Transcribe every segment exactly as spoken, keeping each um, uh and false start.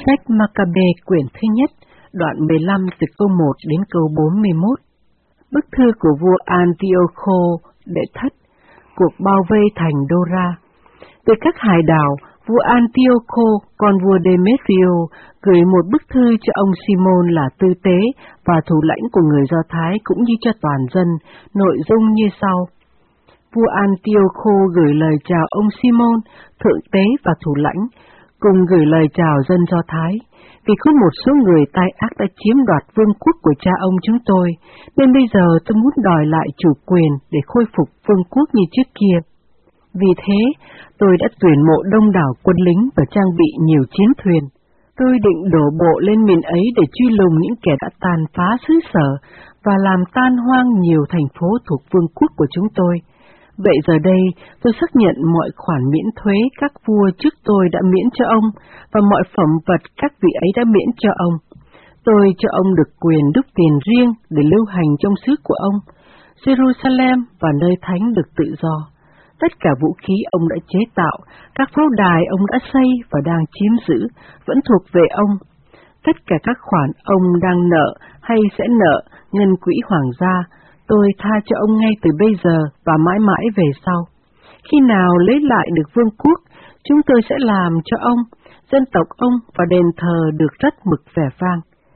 Sách Maccabe quyển thứ nhất, đoạn mười lăm từ câu một đến câu bốn mươi mốt. Bức thư của vua Antiocho đệ thất, cuộc bao vây thành Dora. Từ các hải đảo, vua Antiocho, con vua Demetrio, gửi một bức thư cho ông Simon là tư tế và thủ lãnh của người Do Thái cũng như cho toàn dân, nội dung như sau. Vua Antiocho gửi lời chào ông Simon, thượng tế và thủ lãnh, cùng gửi lời chào dân Do Thái, vì có một số người tai ác đã chiếm đoạt vương quốc của cha ông chúng tôi, nên bây giờ tôi muốn đòi lại chủ quyền để khôi phục vương quốc như trước kia. Vì thế, tôi đã tuyển mộ đông đảo quân lính và trang bị nhiều chiến thuyền. Tôi định đổ bộ lên miền ấy để truy lùng những kẻ đã tàn phá xứ sở và làm tan hoang nhiều thành phố thuộc vương quốc của chúng tôi. Vậy giờ đây, tôi xác nhận mọi khoản miễn thuế các vua trước tôi đã miễn cho ông, và mọi phẩm vật các vị ấy đã miễn cho ông. Tôi cho ông được quyền đúc tiền riêng để lưu hành trong xứ của ông. Jerusalem và nơi thánh được tự do. Tất cả vũ khí ông đã chế tạo, các pháo đài ông đã xây và đang chiếm giữ, vẫn thuộc về ông. Tất cả các khoản ông đang nợ hay sẽ nợ ngân quỹ hoàng gia, tôi tha cho ông ngay từ bây giờ và mãi mãi về sau. Khi nào lấy lại được vương quốc, chúng tôi sẽ làm cho ông, dân tộc ông và đền thờ được rất mực vẻ vang.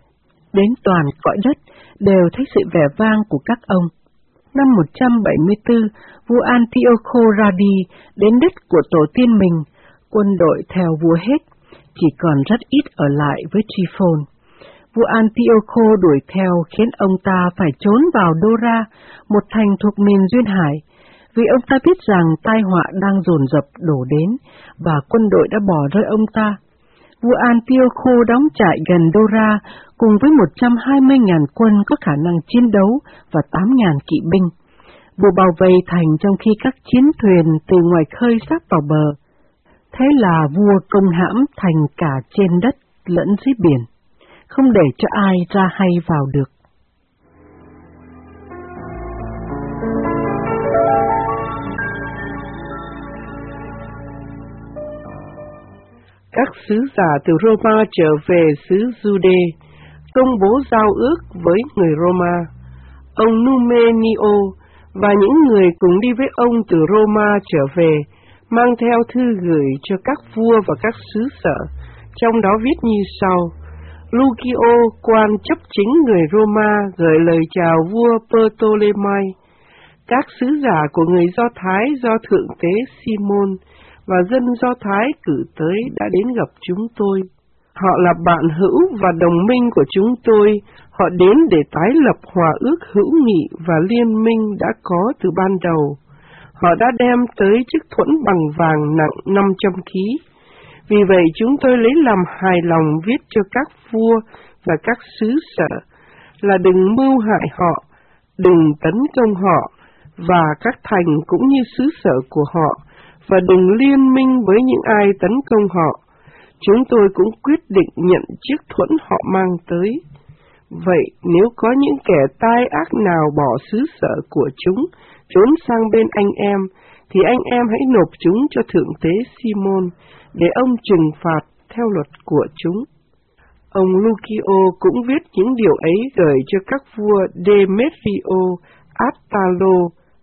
Đến toàn cõi đất đều thấy sự vẻ vang của các ông. Năm một trăm bảy mươi tư, vua Antiocho ra đi đến đất của tổ tiên mình, quân đội theo vua hết, chỉ còn rất ít ở lại với Tryphon. Vua Antiocho đuổi theo khiến ông ta phải trốn vào Dora, một thành thuộc miền Duyên Hải, vì ông ta biết rằng tai họa đang dồn dập đổ đến, và quân đội đã bỏ rơi ông ta. Vua Antiocho đóng trại gần Dora cùng với một trăm hai mươi nghìn quân có khả năng chiến đấu và tám nghìn kỵ binh. Vua bao vây thành trong khi các chiến thuyền từ ngoài khơi sắp vào bờ. Thế là vua công hãm thành cả trên đất lẫn dưới biển, không để cho ai ra hay vào được. Các sứ giả từ Roma trở về xứ Jude, công bố giao ước với người Roma. Ông Numenio và những người cùng đi với ông từ Roma trở về, mang theo thư gửi cho các vua và các sứ sở, trong đó viết như sau. Lucio, quan chấp chính người Roma, gửi lời chào vua Ptolemy. Các sứ giả của người Do Thái do thượng tế Simon và dân Do Thái cử tới đã đến gặp chúng tôi. Họ là bạn hữu và đồng minh của chúng tôi. Họ đến để tái lập hòa ước hữu nghị và liên minh đã có từ ban đầu. Họ đã đem tới chiếc thuẫn bằng vàng nặng năm trăm ký. Vì vậy chúng tôi lấy làm hài lòng viết cho các vua và các sứ sở là đừng mưu hại họ, đừng tấn công họ và các thành cũng như xứ sở của họ, và đừng liên minh với những ai tấn công họ. Chúng tôi cũng quyết định nhận chiếc thuẫn họ mang tới. Vậy nếu có những kẻ tai ác nào bỏ xứ sở của chúng, trốn sang bên anh em, thì anh em hãy nộp chúng cho thượng tế Simon, để ông trừng phạt theo luật của chúng. Ông Lucio cũng viết những điều ấy gửi cho các vua Demetrio, Attalo,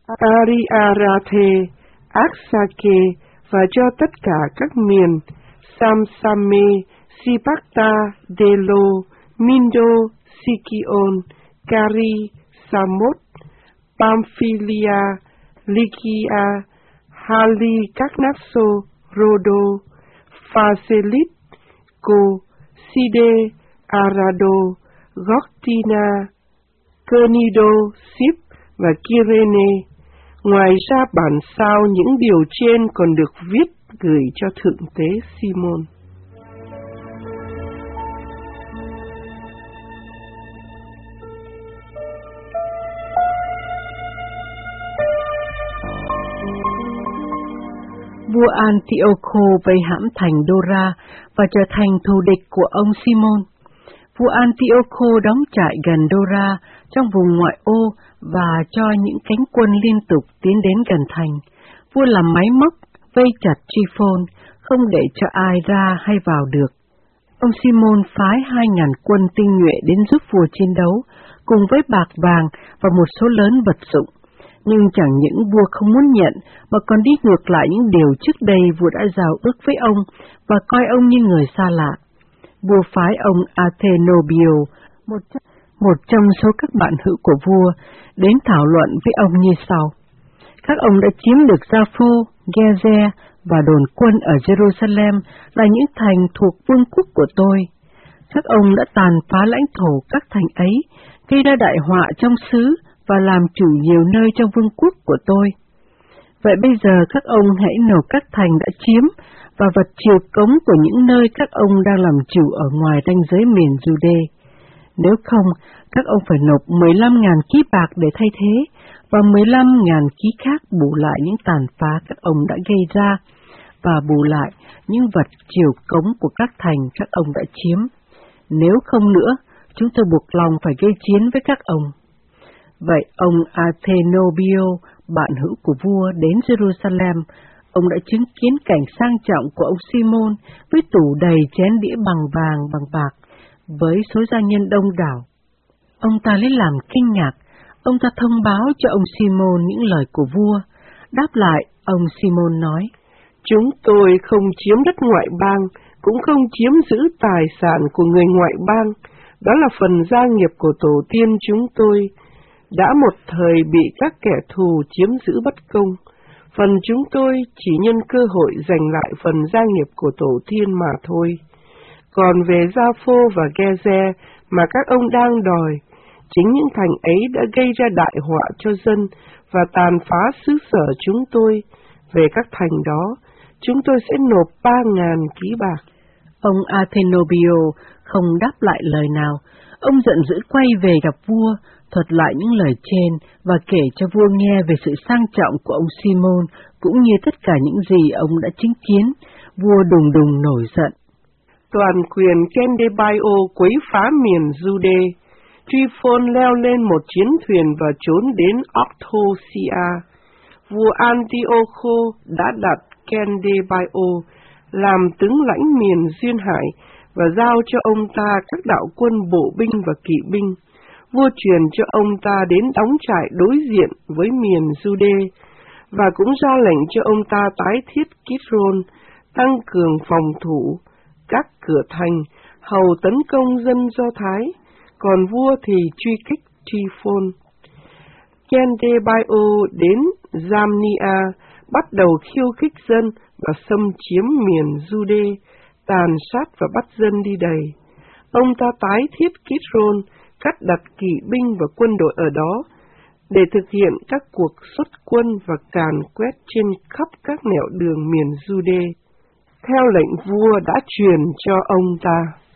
Ariarathe, Aksake và cho tất cả các miền Samsame, Sipakta, Delo, Mindo, Sikion, Kari, Samot, Pamphylia, Lykia, Halicarnasso, Rhodo, Phaselit, Co, Side, Arado, Gortina, Conido, Sip và Kyrene. Ngoài ra bản sao những điều trên còn được viết gửi cho thượng tế Simon. Vua Antiocho vây hãm thành Dora và trở thành thù địch của ông Simon. Vua Antiocho đóng trại gần Dora trong vùng ngoại ô và cho những cánh quân liên tục tiến đến gần thành. Vua làm máy móc, vây chặt Tryphon, không để cho ai ra hay vào được. Ông Simon phái hai ngàn quân tinh nhuệ đến giúp vua chiến đấu, cùng với bạc vàng và một số lớn vật dụng. Nhưng chẳng những vua không muốn nhận, mà còn đi ngược lại những điều trước đây vua đã giao ước với ông và coi ông như người xa lạ. Vua phái ông Athenobio, một, một trong số các bạn hữu của vua, đến thảo luận với ông như sau. Các ông đã chiếm được Gia-phô, Gezer và đồn quân ở Jerusalem là những thành thuộc vương quốc của tôi. Các ông đã tàn phá lãnh thổ các thành ấy, gây ra đại họa trong xứ và làm chủ nhiều nơi trong vương quốc của tôi. Vậy bây giờ các ông hãy nộp các thành đã chiếm và vật chiều cống của những nơi các ông đang làm chủ ở ngoài ranh giới miền Jude. Nếu không, các ông phải nộp mười lăm nghìn ký bạc để thay thế, và mười lăm nghìn ký khác bù lại những tàn phá các ông đã gây ra, và bù lại những vật chiều cống của các thành các ông đã chiếm. Nếu không nữa, chúng tôi buộc lòng phải gây chiến với các ông. Vậy ông Athenobio, bạn hữu của vua, đến Jerusalem. Ông đã chứng kiến cảnh sang trọng của ông Simon với tủ đầy chén đĩa bằng vàng bằng bạc, với số gia nhân đông đảo. Ông ta lấy làm kinh ngạc. Ông ta thông báo cho ông Simon những lời của vua. Đáp lại, ông Simon nói, chúng tôi không chiếm đất ngoại bang, cũng không chiếm giữ tài sản của người ngoại bang. Đó là phần gia nghiệp của tổ tiên chúng tôi, đã một thời bị các kẻ thù chiếm giữ bất công. Phần chúng tôi chỉ nhân cơ hội giành lại phần gia nghiệp của tổ tiên mà thôi. Còn về Gia-phô và Gezer mà các ông đang đòi, chính những thành ấy đã gây ra đại họa cho dân và tàn phá xứ sở chúng tôi. Về các thành đó, chúng tôi sẽ nộp ba ngàn ký bạc. Ông Athenobio không đáp lại lời nào. Ông giận dữ quay về gặp vua, thuật lại những lời trên và kể cho vua nghe về sự sang trọng của ông Simon, cũng như tất cả những gì ông đã chứng kiến. Vua đùng đùng nổi giận. Toàn quyền Cendebaio quấy phá miền Jude. Tryphon leo lên một chiến thuyền và trốn đến Octocia. Vua Antiocho đã đặt Cendebaio làm tướng lãnh miền Duyên Hải và giao cho ông ta các đạo quân bộ binh và kỵ binh. Vua truyền cho ông ta đến đóng trại đối diện với miền Jude và cũng ra lệnh cho ông ta tái thiết Kidron, tăng cường phòng thủ các cửa thành, hầu tấn công dân Do Thái, còn vua thì truy kích Tryphon. Cendebaio đến Jamnia, bắt đầu khiêu khích dân và xâm chiếm miền Jude, tàn sát và bắt dân đi đầy. Ông ta tái thiết Kidron, cắt đặt kỵ binh và quân đội ở đó, để thực hiện các cuộc xuất quân và càn quét trên khắp các nẻo đường miền Jude, theo lệnh vua đã truyền cho ông ta.